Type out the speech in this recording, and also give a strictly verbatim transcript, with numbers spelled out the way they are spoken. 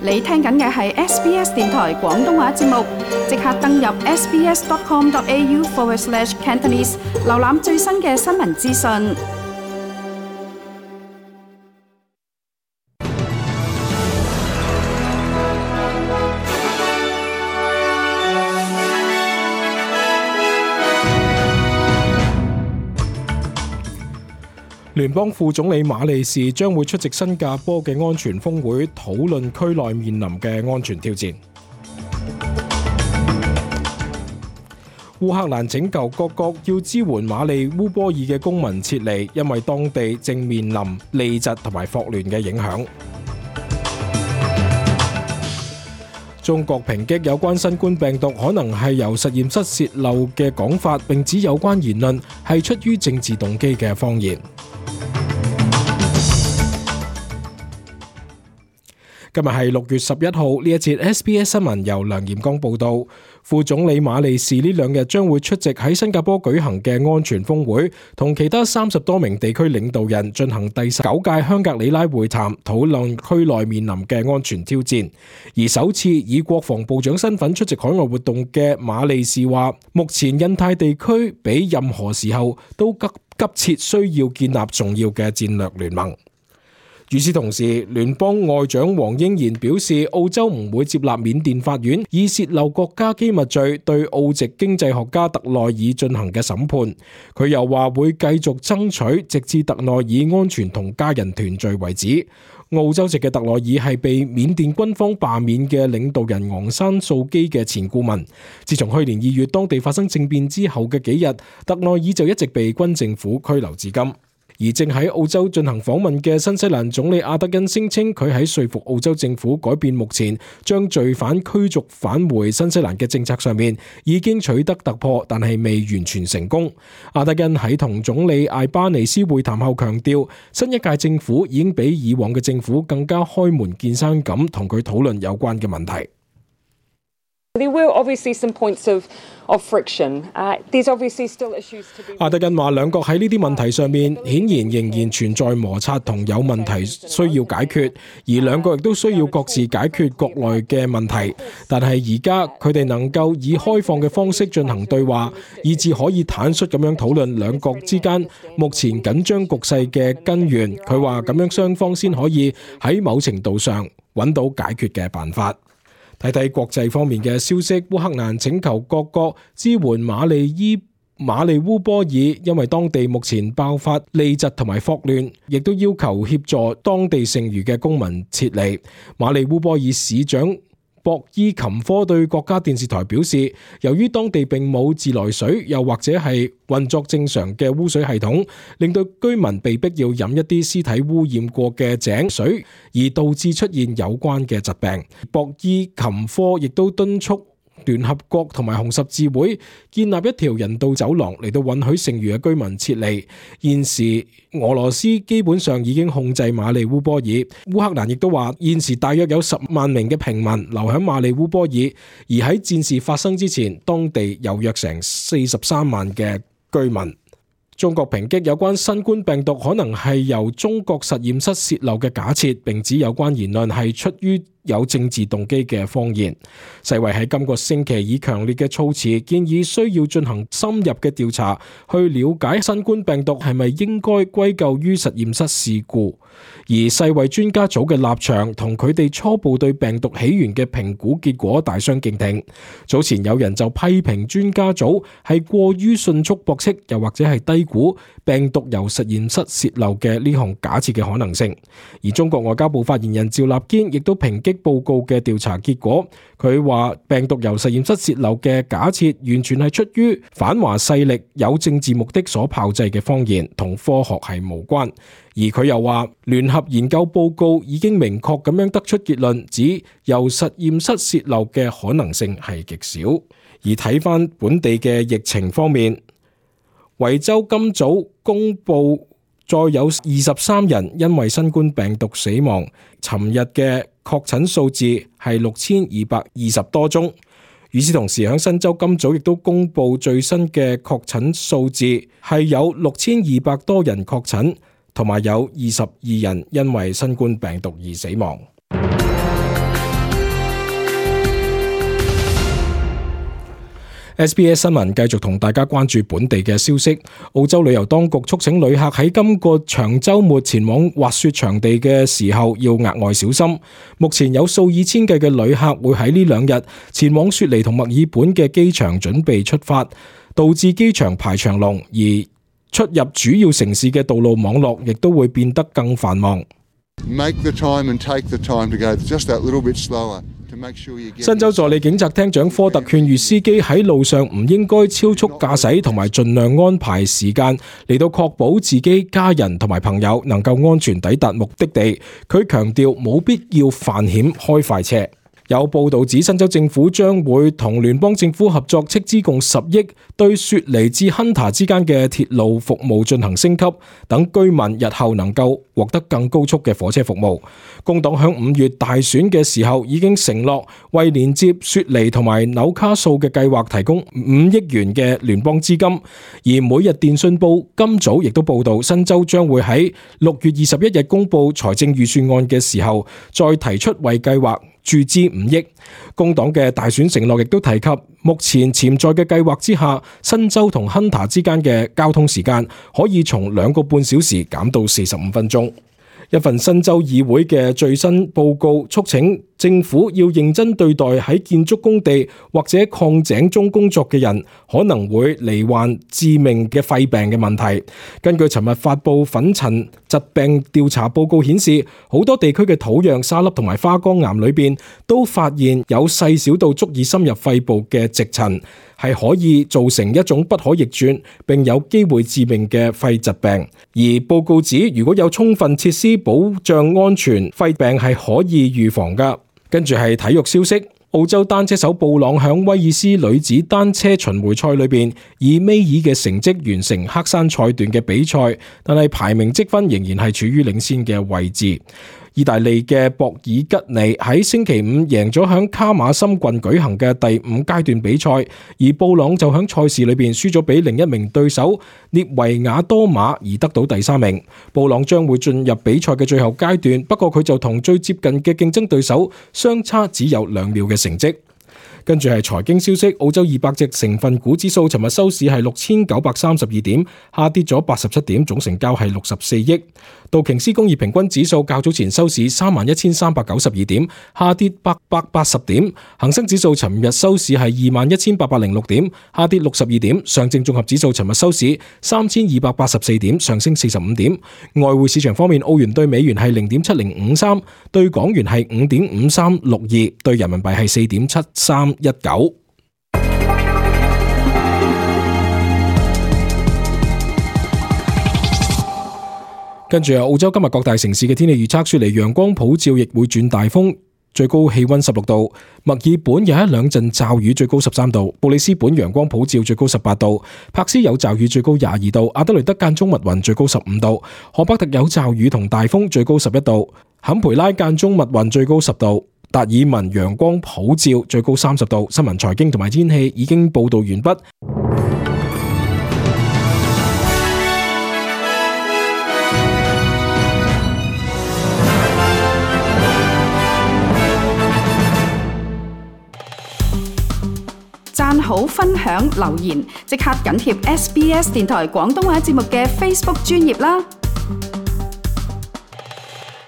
你聽緊嘅係 S B S 電台廣東話節目，即刻登入 sbs.com.au forward slash Cantonese， 瀏覽最新嘅新聞資訊。 聯邦副總理馬利士將會出席新加坡嘅安全峰會，討論區內面臨嘅安全挑戰。烏克蘭請求各國要支援馬里烏波爾嘅公民撤離，因為當地正面臨痢疾同埋霍亂嘅影響。中國抨擊有關新冠病毒可能係由實驗室洩漏嘅講法，並指有關言論係出於政治動機嘅謊言。今日係六月十一號，呢一節 S B S 新聞由梁炎光報道。副總理馬利士呢兩日將會出席喺新加坡舉行嘅安全峰會，同其他三十多名地區領導人進行第十九屆香格里拉會談，討論區內面臨嘅安全挑戰。而首次以國防部長身份出席海外活動嘅馬利士話，目前印太地區比任何時候都急急切需要建立重要嘅戰略聯盟。與此同時，聯邦外長黃英賢表示，澳洲唔會接納緬甸法院以洩漏國家機密罪對澳籍經濟學家特內爾進行嘅審判。佢又話會繼續爭取，直至特內爾安全同家人團聚為止。澳洲籍嘅特內爾係被緬甸軍方罷免嘅領導人昂山素基嘅前顧問。自從去年二月當地發生政變之後嘅幾日，特內爾就一直被軍政府拘留至今。而正喺澳洲進行訪問嘅新西蘭總理阿德恩聲稱，佢喺說服澳洲政府改變目前將罪犯驅逐返回新西蘭嘅政策上面已經取得突破，但係未完全成功。阿德恩喺同總理艾巴尼斯會談後強調，新一屆政府已經比以往嘅政府更加開門見山咁同佢討論有關嘅問題。 There were obviously some points of, of friction. Uh, there's obviously still issues to be... 阿德恩話兩國喺呢啲問題上面顯然仍然存在摩擦同有問題需要解決，而兩國亦都需要各自解決國內嘅問題。但係而家佢哋能夠以開放嘅方式進行對話，以至可以坦率咁樣討論兩國之間目前緊張局勢嘅根源。佢話咁樣雙方先可以喺某程度上揾到解決嘅辦法。睇睇國際方面嘅消息，烏克蘭請求各國支援馬里伊馬里烏波爾，因為當地目前爆發痢疾同埋霍亂，亦都要求協助當地剩餘嘅公民撤離。馬里烏波爾市長博伊琴科對國家電視台表示，由於當地並冇自來水，又或者係運作正常嘅污水系統，令到居民被逼要飲一啲屍體污染過嘅井水，而導致出現有關嘅疾病。博伊琴科亦都敦促聯合國同埋紅十字會建立一條人道走廊嚟到允許剩餘嘅居民撤離。現時俄羅斯基本上已經控制馬里烏波爾，烏克蘭亦都話現時大約有十萬名嘅平民留喺馬里烏波爾，而喺戰事發生之前，當地有約成四十三萬嘅居民。中國抨擊有關新冠病毒可能係由中國實驗室洩漏嘅假設，並指有關言論係出於有政治動機嘅謊言。世衛喺今個星期以強烈嘅措辭建議需要進行深入嘅調查，去了解新冠病毒係咪應該歸咎於實驗室事故。而世衛專家組嘅立場同佢哋初步對病毒起源嘅評估結果大相徑庭。早前有人就批評專家組係過於迅速駁斥，又或者係低估病毒由實驗室洩漏嘅呢項假設嘅可能性。而中國外交部發言人趙立堅亦都抨擊報告嘅調查結果，佢話病毒由實驗室洩漏嘅假設完全係出於反華勢力有政治目的所炮製嘅謊言，同科學係無關。而佢又話聯合研究報告已經明確咁樣得出結論，指由實驗室洩漏嘅可能性係極少。而睇翻本地嘅疫情方面，維州今早公布再有二十三人因為新冠病毒死亡，尋日嘅確診數字係六千二百二十多宗。與此同時，喺新州今早亦都公布最新嘅確診數字係有六千二百多人確診，同埋有二十二人因為新冠病毒而死亡。 S B S 新聞繼續同大家關注本地嘅消息。澳洲旅遊當局促請旅客喺今個長週末前往滑雪場地嘅時候要額外小心。目前有數以千計嘅旅客會喺呢兩日前往雪梨同墨爾本嘅機場準備出發，導致機場排長龍，而出入主要城市嘅道路網絡亦都會變得更繁忙。 Make the time and take the time to go just that little bit slower. 新州助理警察廳長科特勸喻司機喺路上唔應該超速駕駛，同埋盡量安排時間嚟到確保自己家人同埋朋友能夠安全抵達目的地。佢強調冇必要犯險開快車。有報道指新州政府將會同聯邦政府合作，斥資共十億對雪梨至亨塔之間嘅鐵路服務進行升級，等居民日後能夠獲得更高速嘅火車服務。工黨響五月大選嘅時候已經承諾為連接雪梨同埋紐卡素嘅計劃提供五億元嘅聯邦資金，而每日電訊報今早亦都報道新州將會喺六月二十一日公布財政預算案嘅時候再提出為計劃注資五億。工黨嘅大選承諾亦都提及，目前潛在嘅計劃之下，新州同亨塔之間嘅交通時間可以從兩個半小時減到四十五分鐘。一份新州議會嘅最新報告促請政府要認真對待喺建築工地或者礦井中工作嘅人可能會罹患致命嘅肺病嘅問題。根據尋日發布粉塵疾病調查報告顯示，好多地區嘅土壤、沙粒同埋花崗岩裏邊都發現有細小到足以深入肺部嘅積塵，係可以造成一種不可逆轉並有機會致命嘅肺疾病。而報告指，如果有充分設施保障安全，肺病係可以預防㗎。跟住係體育消息，澳洲單車手布朗響威爾斯女子單車巡迴賽裏邊以尾二嘅成績完成黑山賽段嘅比賽，但係排名積分仍然係處於領先嘅位置。意大利嘅博爾吉尼喺星期五贏咗響卡馬森郡舉行嘅第五階段比賽，而布朗就響賽事裏邊輸咗俾另一名對手列維亞多馬而得到第三名。布朗將會進入比賽嘅最後階段，不過佢就同最接近嘅競爭對手相差只有兩秒嘅成績。跟住係財經消息，澳洲二百隻成分股指數尋日收市係六千九百三十二點，下跌咗八十七點，總成交係六十四億。道瓊斯工業平均指數較早前收市三萬一千三百九十二點，下跌八百八十點。恒生指數尋日收市係二萬一千八百零六點，下跌六十二點。上證綜合指數尋日收市三千二百八十四點，上升四十五點。外匯市場方面，澳元對美元係零點七零五三，對港元係五點五三六二，對人民幣係四點七三一九。跟住澳洲今日各大城市嘅天氣預測，雪梨陽光普照，亦會轉大風，最高氣溫十六度；墨爾本有一兩陣驟雨，最高十三度；布里斯本陽光普照，最高十八度；柏斯有驟雨，最高廿二度；阿德雷德間中密雲，最高十五度；荷伯特有驟雨同大風，最高十一度；坎培拉間中密雲，最高十度；達爾文陽光普照，最高三十度。新聞、財經同埋天氣已經報道完畢。 讚好、分享、留言，即刻緊貼 S B S 電台廣東話節目嘅 Facebook 專頁啦！